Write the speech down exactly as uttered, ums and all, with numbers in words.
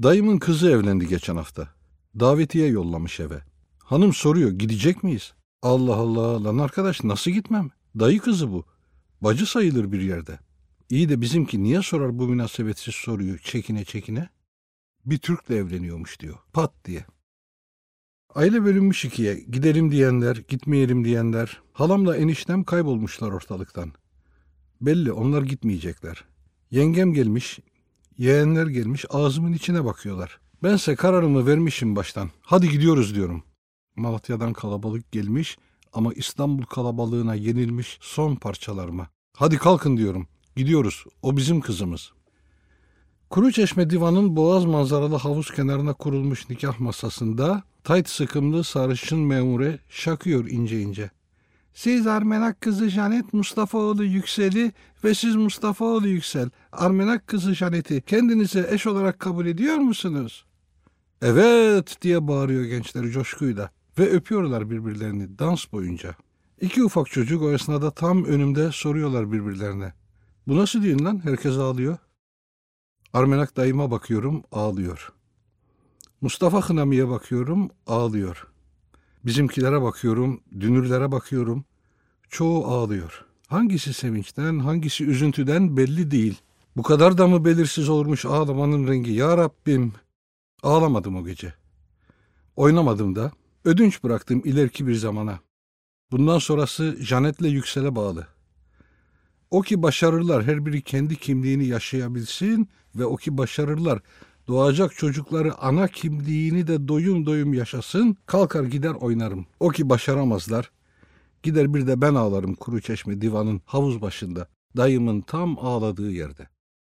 Dayımın kızı evlendi geçen hafta. Davetiye yollamış eve. Hanım soruyor, gidecek miyiz? Allah Allah, lan arkadaş nasıl gitmem? Dayı kızı bu. Bacı sayılır bir yerde. İyi de bizimki niye sorar bu münasebetsiz soruyu çekine çekine? Bir Türk'le evleniyormuş diyor. Pat diye. Aile bölünmüş ikiye. Gidelim diyenler, gitmeyelim diyenler. Halamla eniştem kaybolmuşlar ortalıktan. Belli onlar gitmeyecekler. Yengem gelmiş, yeğenler gelmiş, ağzımın içine bakıyorlar. Bense kararımı vermişim baştan. Hadi gidiyoruz diyorum. Malatya'dan kalabalık gelmiş ama İstanbul kalabalığına yenilmiş son parçalarıma. Hadi kalkın diyorum. Gidiyoruz. O bizim kızımız. Kuruçeşme Divan'ın boğaz manzaralı havuz kenarına kurulmuş nikah masasında tayt sıkımlı sarışın memure şakıyor ince ince. Siz Armenak kızı Janet Mustafaoğlu Yüksel'i ve siz Mustafaoğlu Yüksel, Armenak kızı Janet'i kendinize eş olarak kabul ediyor musunuz? Evet diye bağırıyor gençler coşkuyla ve öpüyorlar birbirlerini dans boyunca. İki ufak çocuk o esnada tam önümde soruyorlar birbirlerine. Bu nasıl düğün lan? Herkes ağlıyor. Armenak dayıma bakıyorum, ağlıyor. Mustafa Hınami'ye bakıyorum, ağlıyor. Bizimkilere bakıyorum, dünürlere bakıyorum. Çoğu ağlıyor. Hangisi sevinçten, hangisi üzüntüden belli değil. Bu kadar da mı belirsiz olmuş ağlamanın rengi? Ya Rabbim! Ağlamadım o gece. Oynamadım da. Ödünç bıraktım ileriki bir zamana. Bundan sonrası Janet'le Yüksel'e bağlı. O ki başarırlar, her biri kendi kimliğini yaşayabilsin ve o ki başarırlar, doğacak çocukları ana kimliğini de doyum doyum yaşasın, kalkar gider oynarım. O ki başaramazlar, gider bir de ben ağlarım Kuruçeşme Divan'ın havuz başında, dayımın tam ağladığı yerde.